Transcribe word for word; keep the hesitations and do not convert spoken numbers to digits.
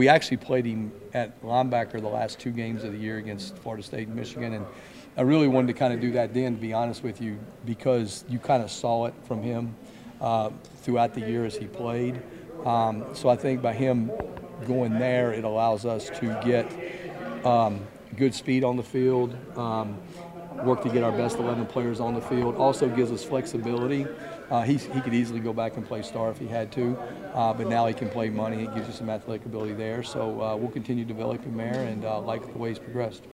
we actually played him at linebacker the last two games of the year against Florida State and Michigan, and I really wanted to kind of do that then, to be honest with you, because you kind of saw it from him uh, throughout the year as he played. Um, so I think by him going there, it allows us to get um, good speed on the field, um, work to get our best eleven players on the field. Also gives us flexibility. Uh, he, he could easily go back and play star if he had to, uh, but now he can play money. It gives you some athletic ability there. So uh, we'll continue to develop him there, and uh, like the way he's progressed.